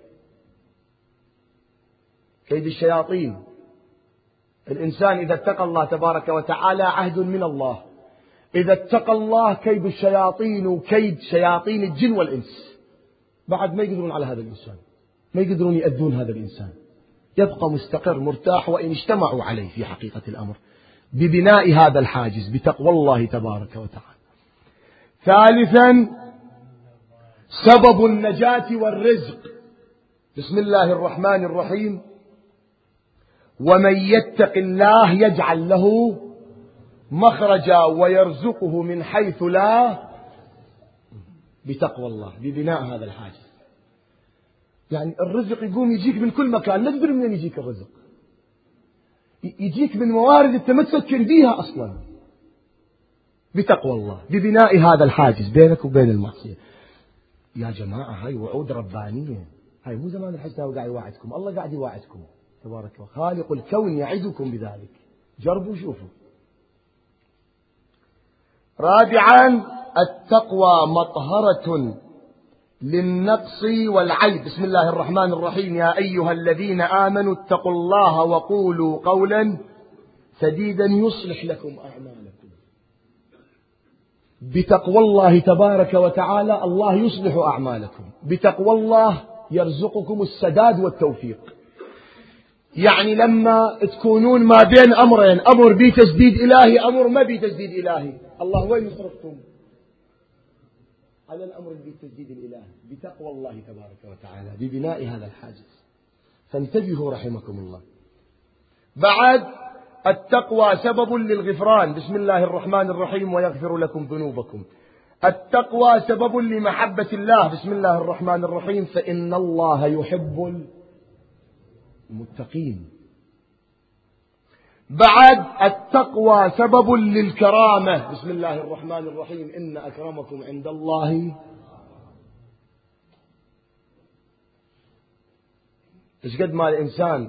كيد الشياطين، الإنسان إذا اتقى الله تبارك وتعالى عهد من الله، إذا اتقى الله كيد الشياطين وكيد شياطين الجن والإنس بعد ما يقدرون على هذا الإنسان، ما يقدرون يأذون هذا الإنسان، يبقى مستقر مرتاح وإن اجتمعوا عليه في حقيقة الأمر، ببناء هذا الحاجز بتقوى الله تبارك وتعالى. ثالثا سبب النجاة والرزق. بسم الله الرحمن الرحيم. ومن يتق الله يجعل له مخرجا ويرزقه من حيث لا، بتقوى الله ببناء هذا الحاجز. يعني الرزق يقوم يجيك من كل مكان، لا تدري منين يجيك الرزق، يجيك من موارد انت ما تفكر بيها اصلا، بتقوى الله ببناء هذا الحاجز بينك وبين المعصية. يا جماعة هاي وعود ربانية، هاي مو زمان الحسنى قاعد يواعدكم، الله قاعد يواعدكم تبارك الله، خالق الكون يعدكم بذلك، جربوا شوفوا. رابعا التقوى مطهرة للنقص والعيب. بسم الله الرحمن الرحيم. يا أيها الذين آمنوا اتقوا الله وقولوا قولا سديدا يصلح لكم أعمالكم. بتقوى الله تبارك وتعالى الله يصلح أعمالكم، بتقوى الله يرزقكم السداد والتوفيق. يعني لما تكونون ما بين أمرين، أمر بتسديد إلهي، أمر ما بتسديد إلهي، الله وين يصرفكم؟ على الأمر بالتسديد الإلهي بتقوى الله تبارك وتعالى ببناء هذا الحاجز. فانتبهوا رحمكم الله. بعد التقوى سبب للغفران. بسم الله الرحمن الرحيم. ويغفر لكم ذنوبكم. التقوى سبب لمحبة الله. بسم الله الرحمن الرحيم. فإن الله يحب المتقين. بعد التقوى سبب للكرامة. بسم الله الرحمن الرحيم. إن أكرمكم عند الله. إيش قد ما الإنسان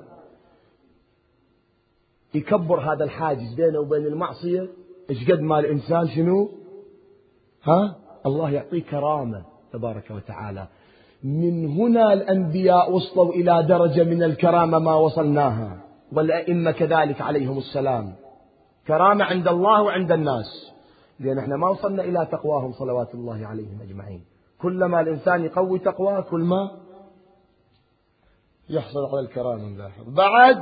يكبر هذا الحاجز بينه وبين المعصية، إيش قد ما الإنسان شنو ها الله يعطيه كرامة تبارك وتعالى. من هنا الأنبياء وصلوا إلى درجة من الكرامة ما وصلناها، والأئمة كذلك عليهم السلام، كرامة عند الله وعند الناس، لأن احنا ما وصلنا إلى تقواهم صلوات الله عليهم أجمعين. كلما الإنسان يقوي تقواه كل ما يحصل على الكرامة نلاحظ. بعد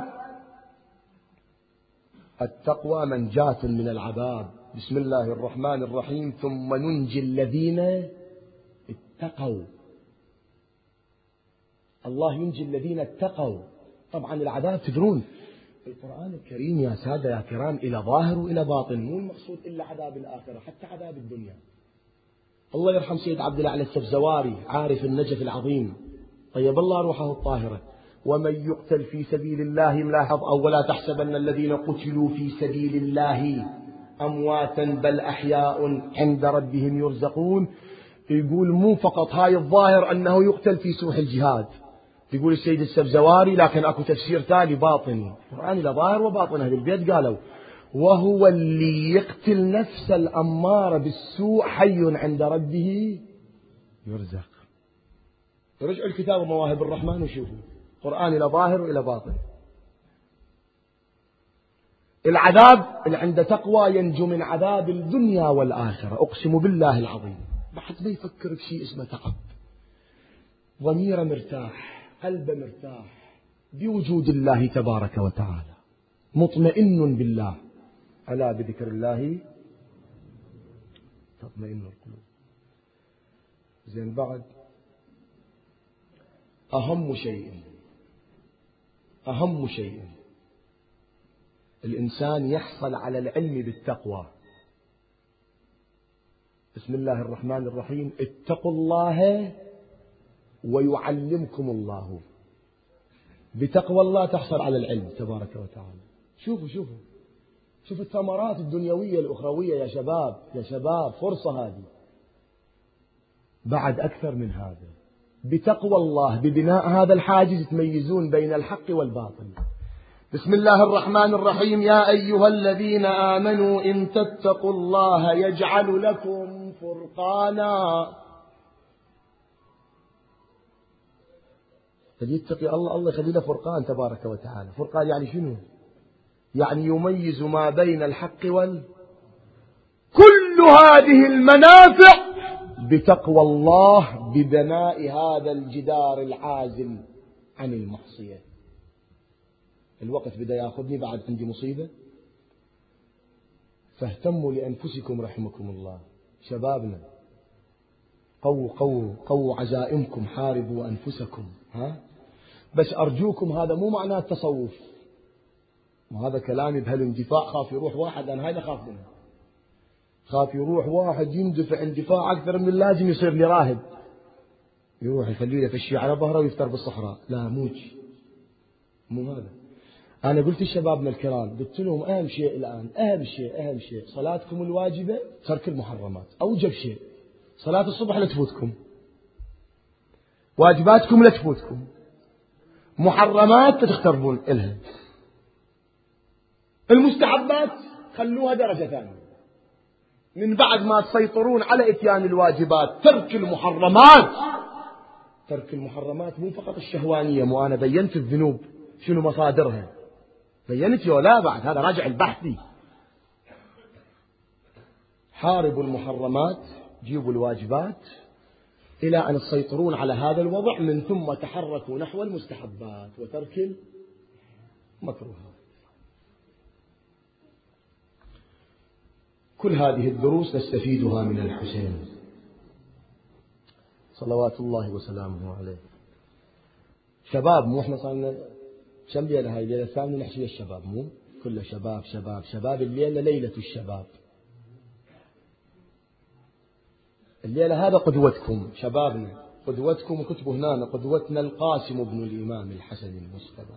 التقوى منجاة من العذاب. بسم الله الرحمن الرحيم. ثم ننجي الذين اتقوا. الله ينجي الذين اتقوا. طبعا العذاب تدرون القرآن الكريم يا سادة يا كرام إلى ظاهر وإلى باطن، مو المقصود إلا عذاب الآخرة، حتى عذاب الدنيا. الله يرحم سيد عبد الأعلى السبزواري عارف النجف العظيم طيب الله روحه الطاهرة. ومن يقتل في سبيل الله ملاحظ أو ولا تحسبن الذين قتلوا في سبيل الله أمواتا بل أحياء عند ربهم يرزقون. يقول مو فقط هاي الظاهر أنه يقتل في سوح الجهاد، يقول السيد السبزواري، لكن أكو تفسير تالي باطني. القرآن لا ظاهر وباطن. أهل البيت قالوا وهو اللي يقتل نفس الأمارة بالسوء حي عند ربه يرزق. رجعوا الكتاب ومواهب الرحمن وشوفوا قرآن إلى ظاهر وإلى باطن. العذاب اللي عنده تقوى ينجو من عذاب الدنيا والآخرة، أقسم بالله العظيم. بعد ما يفكر بشيء اسمه تعب، ضميره مرتاح، قلبه مرتاح بوجود الله تبارك وتعالى، مطمئن بالله. ألا بذكر الله تطمئن القلوب. زين، بعد أهم شيء أهم شيء الإنسان يحصل على العلم بالتقوى. بسم الله الرحمن الرحيم، اتقوا الله ويعلمكم الله. بتقوى الله تحصل على العلم تبارك وتعالى. شوفوا شوفوا شوفوا الثمرات الدنيوية الأخروية يا شباب، يا شباب فرصة هذه. بعد أكثر من هذا، بتقوى الله ببناء هذا الحاجز تميزون بين الحق والباطل. بسم الله الرحمن الرحيم، يا أيها الذين آمنوا إن تتقوا الله يجعل لكم فرقانا. فليتقي الله، الله يخلي له فرقان تبارك وتعالى. فرقان يعني شنو؟ يعني يميز ما بين الحق وال كل هذه المنافع بتقوى الله، ببناء هذا الجدار العازل عن المعصية. الوقت بدأ يأخذني، بعد عندي مصيبة. فاهتموا لأنفسكم رحمكم الله. شبابنا قووا قووا قووا عزائمكم، حاربوا أنفسكم. ها بس أرجوكم، هذا مو معناه التصوف، وهذا كلامي بهالاندفاع. خاف يروح واحد، أنا هذا خاف منه، خاف يروح واحد يندفع اندفاع أكثر من اللازم يصير لي راهب، يروح يخلي له فشي على ظهره ويفتر بالصحراء. لا، موجي مو هذا. أنا قلت لشبابنا الكرام، قلت لهم أهم شيء الآن، أهم شيء أهم شيء صلاتكم الواجبة، ترك المحرمات. أوجب شيء صلاة الصبح لا تفوتكم، واجباتكم لا تفوتكم، محرمات تختربون إلها، المستحبات خلوها درجة ثانية. من بعد ما تسيطرون على إتيان الواجبات، ترك المحرمات. ترك المحرمات مو فقط الشهوانية، مو أنا بينت الذنوب شنو مصادرها، بينت يا لا، بعد هذا راجع البحثي. حاربوا المحرمات، جيبوا الواجبات، إلى أن تسيطرون على هذا الوضع، من ثم تحركوا نحو المستحبات وترك المكروهات. كل هذه الدروس نستفيدها من الحسين صلوات الله وسلامه عليه. شباب، مو احنا صارنا كم ليلة؟ هاي الليلة الثامنة نحكي الشباب، مو كله شباب شباب شباب. الليلة ليلة الشباب، الليلة هذا قدوتكم شبابنا، قدوتكم. وكتبوا هنا قدوتنا القاسم بن الإمام الحسن المصطفى.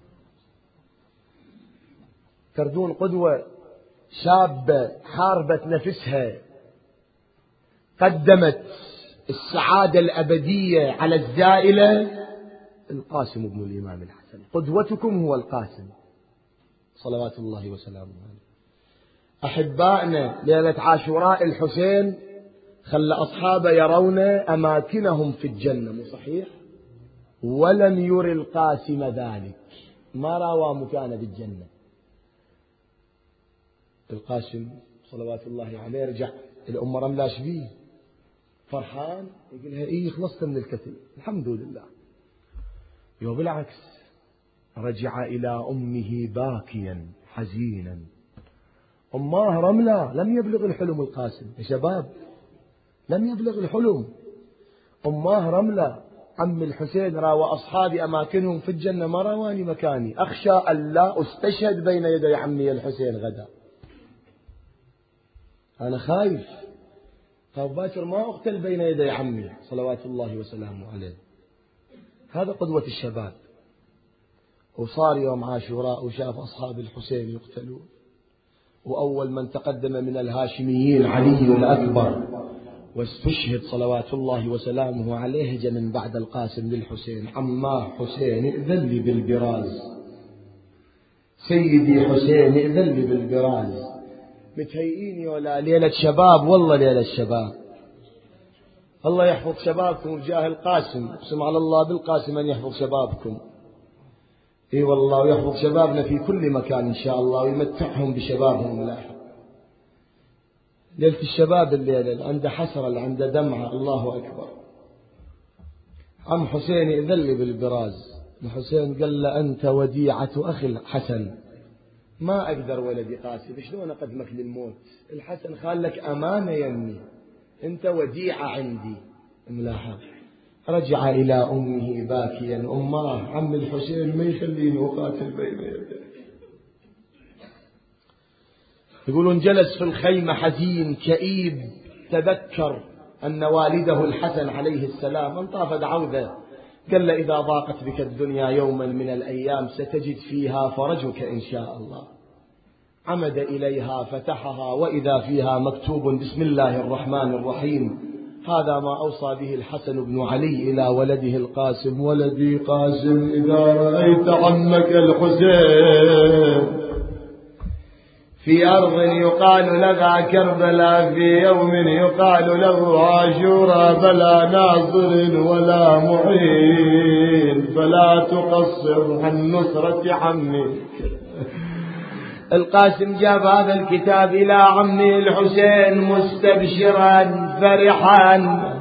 تردون قدوة شابة حاربت نفسها، قدمت السعادة الأبدية على الزائلة. القاسم بن الإمام الحسن قدوتكم، هو القاسم صلوات الله وسلامه عليه. أحبائنا ليلة عاشوراء الحسين خلى أصحابه يرون أماكنهم في الجنة، مو صحيح؟ ولم ير القاسم ذلك، ما رأى مكانه بالجنة. القاسم صلوات الله عليه رجع الأمة رملاش بيه فرحان، يقول لها إيه خلصت من الكتل الحمد لله. يو بالعكس، رجع إلى أمه باكيا حزينا. أماه رملة لم يبلغ الحلم القاسم يا شباب، لم يبلغ الحلم. أماه رملة عم الحسين راوى أصحابي أماكنهم في الجنة، ما راواني مكاني، أخشى أن لا أستشهد بين يدي عمي الحسين غدا، أنا خايف طب باكر ما أقتل بين يدي عمي صلوات الله وسلامه عليه. هذا قدوة الشباب. وصار يوم عاشوراء وشاف أصحاب الحسين يقتلون، وأول من تقدم من الهاشميين علي الأكبر واستشهد صلوات الله وسلامه عليه. جاء من بعد القاسم للحسين، عماه حسين ائذن لي بالبراز، سيدي حسين ائذن لي بالبراز. متهيئين ولا ليلة شباب، والله ليلة شباب. الله يحفظ شبابكم وجاه القاسم، اقسم على الله بالقاسم أن يحفظ شبابكم. اي والله، ويحفظ شبابنا في كل مكان إن شاء الله، ويمتعهم بشبابهم اللاحق. ليلة الشباب الليلة اللي عنده حسرة، اللي عنده دمعة، الله أكبر. عم حسين يذل بالبراز، الحسين قال له أنت وديعة أخي الحسن، ما أقدر ولدي قاسم شلون أقدمك للموت، الحسن خالك أمانة يمي، أنت وديعة عندي. ملاحظ، رجع إلى أمه باكيا، أماه عم الحسين ما يخليني أقاتل بين يديك. يقولون جلس في الخيمة حزين كئيب، تذكر أن والده الحسن عليه السلام انطافت عوده، قال له إذا ضاقت بك الدنيا يوما من الأيام ستجد فيها فرجك إن شاء الله. عمد إليها فتحها، وإذا فيها مكتوب بسم الله الرحمن الرحيم، هذا ما أوصى به الحسن بن علي إلى ولده القاسم، ولدي قاسم إذا رأيت عمك الحسين في أرض يقال لها كربلاء، في يوم يقال له عاشوراء، بلا ناصر ولا معين، فلا تقصر عن نصرة عمي. القاسم جاب هذا الكتاب إلى عمه الحسين مستبشرا فرحا.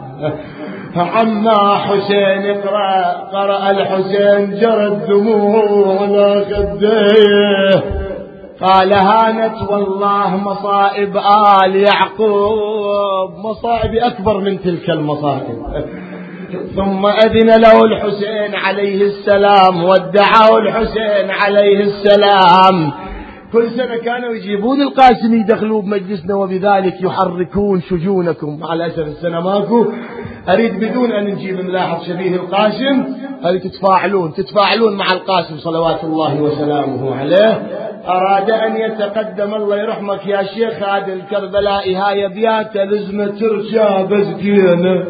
عما حسين اقرأ، قرأ الحسين جرت دموع على خديه، قال هانت والله مصائب آل يعقوب، مصائب أكبر من تلك المصائب. ثم أذن له الحسين عليه السلام، ودعه الحسين عليه السلام. كل سنة كانوا يجيبون القاسم يدخلوا بمجلسنا، وبذلك يحركون شجونكم. مع الأسف السنة ماكو، أريد بدون أن نجيب ملاحظ شبيه القاسم، أريد تتفاعلون تتفاعلون مع القاسم صلوات الله وسلامه عليه. أراد أن يتقدم، الله يرحمك يا شيخ، هذا الكربلاء هاي بياته لزمة ترجع بسكينة،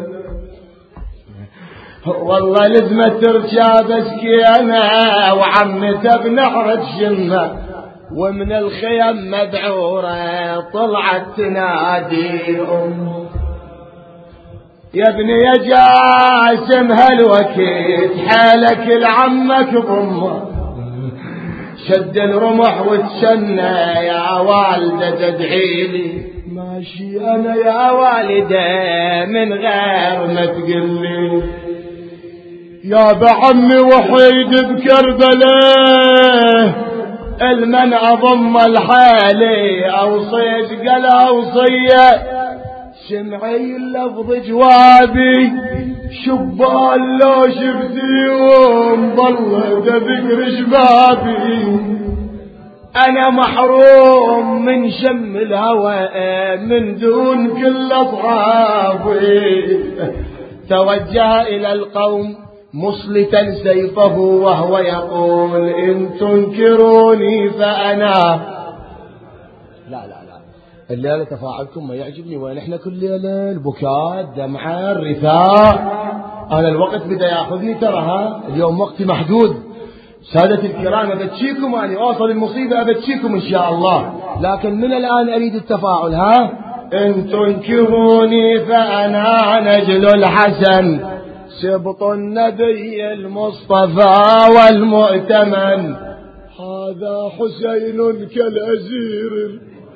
والله لزمة ترجع بسكينة، وعمته بنحر الجنة، ومن الخيم مذعورة طلعت تنادي أمه، يا ابني يا جاسم هالوكيت حالك لعمك ضمه، شد الرمح وتشنى يا والدة تدعيلي، ماشي أنا يا والدة من غير ما تقلي، يا بعمي وحيد بكربلاء المن أضم الحالي أوصيت قال أوصية، سمعي اللفظ جوابي شبال لو شفتيهم ضل ذكر شبابي، أنا محروم من شم الهواء من دون كل أصحابي. توجه إلى القوم مصلتا سيفه وهو يقول إن تنكروني فأنا. لا لا لا، الليلة تفاعلكم ما يعجبني، وين احنا كل ليلة البكاء الدمعة الرثاء، أنا الوقت بدأ يأخذني ترى، ها اليوم وقتي محدود. سادة الكرام أبتشيكم، أنا أوصل المصيبة أبتشيكم إن شاء الله، لكن من الآن أريد التفاعل. ها إن تنكروني فأنا نجل الحسن سبط النبي المصطفى والمؤتمن، هذا حسين كالأزير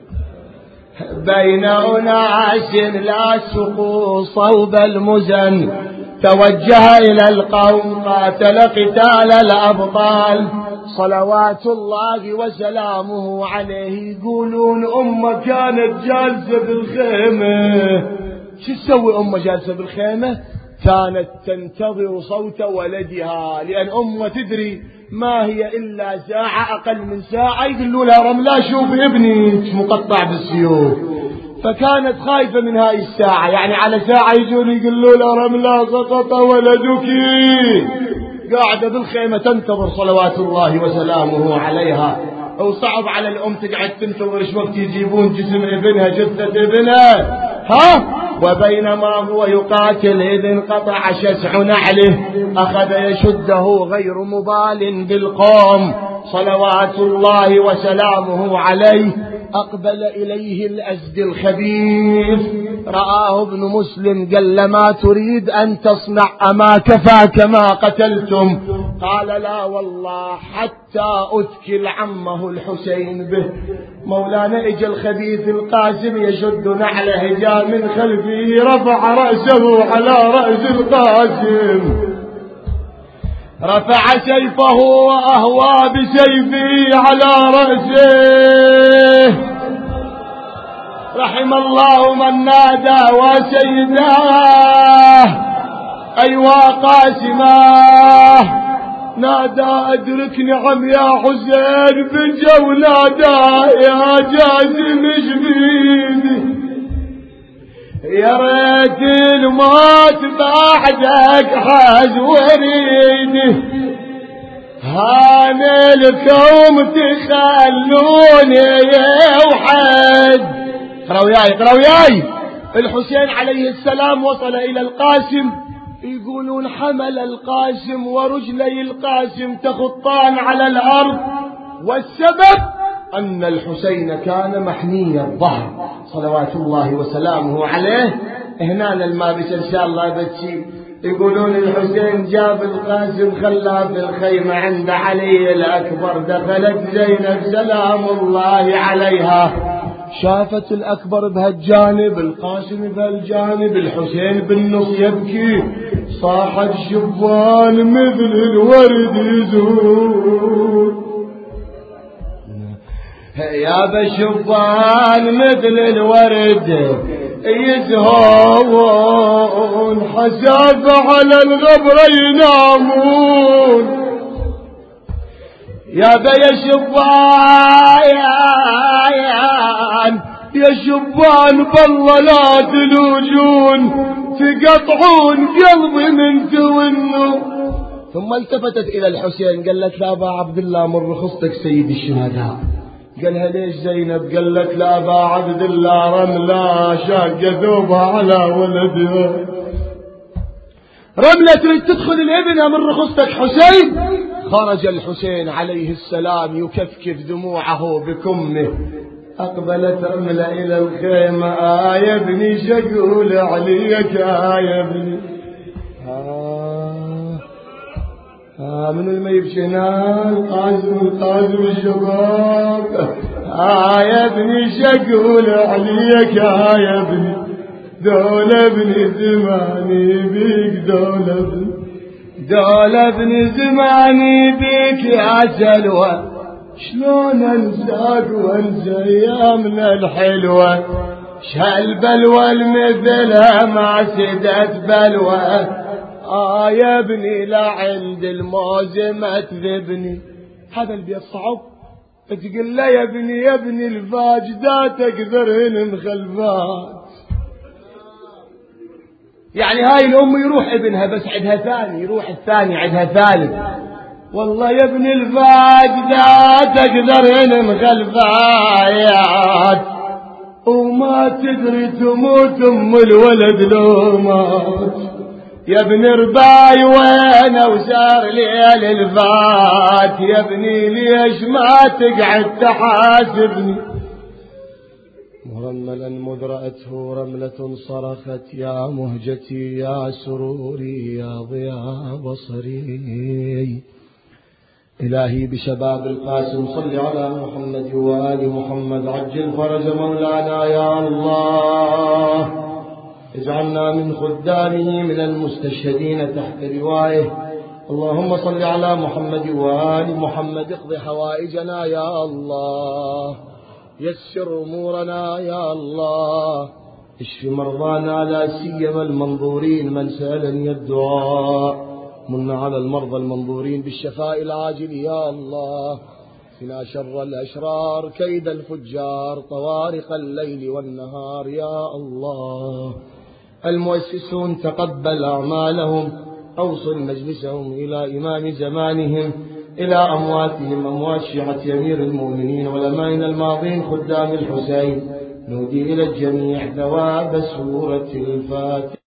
بين أناس لا سقوا صوب المزن. توجه إلى القوم قاتل قتال الأبطال صلوات الله وسلامه عليه. يقولون أمه كانت جالسة بالخيمة، شو تسوي أمه جالسة بالخيمة؟ كانت تنتظر صوت ولدها، لأن أمه تدري ما هي إلا ساعة أقل من ساعة يقولوا لها رملا شوف ابني مقطع بالسيوف، فكانت خايفة من هاي الساعة، يعني على ساعة يجون يقولوا لها رملا سقط ولدك، قاعدة بالخيمة تنتظر صلوات الله وسلامه عليها. وصعب على الأم تقعد تنتظر ايش وقت يجيبون جسم ابنها جثة ابنها. ها وبينما هو يقاتل إذ انقطع شسع نعله، أخذ يشده غير مبال بالقوم صلوات الله وسلامه عليه. أقبل إليه الأسد الخبيث رآه ابن مسلم قال له ما تريد أن تصنع أما كفاك ما قتلتم؟ قال لا والله حتى أثكل عمه الحسين به. مولانا اجى الخبيث القاسم يشد نعله جاء من خلفه رفع رأسه على رأس القاسم، رفع سيفه وأهوى بسيفه على رأسه. رحم الله من نادى وسيداه أيوا قاسماه نادى أدرك نعم يا حسين بجا ونادى يا جازم شبيدي يا ريت الموت بعدك حاز وريدي هان لكم تخلوني وحد. اقرأوا وياي اقرأوا وياي. الحسين عليه السلام وصل إلى القاسم، يقولون حمل القاسم ورجلي القاسم تخطان على الأرض، والسبب أن الحسين كان محني الظهر صلوات الله وسلامه عليه. هنا المابس إن شاء الله بتشي يقولون الحسين جاب القاسم خلاه في الخيمة عند علي الأكبر، دخلت زينب سلام الله عليها شافت الأكبر بهالجانب القاسم بهالجانب الحسين بالنص يبكي، صاحت شبان مثل الورد يزور يا بشبان مثل الورد يزهون حساب على الغبر ينامون يا بيا شبان يا شبان بالله لا تلوجون تقطعون قلبي من تونوا. ثم التفتت إلى الحسين قالت لا أبا عبد الله من رخصتك سيد الشهداء. قالها ليش زينب؟ قالت لا أبا عبد الله رملة شاق ذوبها على ولدها. رملة تريد تدخل الابنة من رخصتك حسين؟ خرج الحسين عليه السلام يكفكف دموعه بكمه. أقبلت رملة إلى الخيمة آه يا ابني شقول عليك آه يا ابني آه آه من الميبشنا القاسم القاسم الشباب آه يا ابني شقول عليك آه يا ابني دول ابن زماني بيك دول ابن دول ابن زماني بيك يا سلوى شلون انساك وانسى ايامنا الحلوة شهل بلوى المثلها ما سدت بلوى آه يا ابني لا عند الموز ما تذبني. هذا البيت صعب تقول له يا ابني يا ابني الفاج دا تقدرهن مخلفات. يعني هاي الام يروح ابنها بس عندها ثاني يروح الثاني عندها ثالث. والله يا ابن الفاج دا تقدرهن مخلفات وما تدري تموت ام الولد لو مات. يا ابن رباي وين وسار ليل الفات يا ابني ليش ما تقعد تحاسبني. مرملا مذ رأته رملة صرخت يا مهجتي يا سروري يا ضياء بصري. إلهي بشباب القاسم صل على محمد وآل محمد عجل فرج مولانا يا الله. اجعلنا من خدامه من المستشهدين تحت لوائه. اللهم صل على محمد وآل محمد اقض حوائجنا يا الله يسر أمورنا يا الله اشف مرضانا لا سيما المنظورين من سألني الدعاء من على المرضى المنظورين بالشفاء العاجل يا الله. فينا شر الأشرار كيد الفجار طوارق الليل والنهار يا الله. المؤسسون تقبل أعمالهم أوصل مجلسهم إلى إمام زمانهم إلى أمواتهم أموات شيعة أمير المؤمنين علمائنا الماضين خدام الحسين. نودي إلى الجميع ثواب سورة الفاتحة.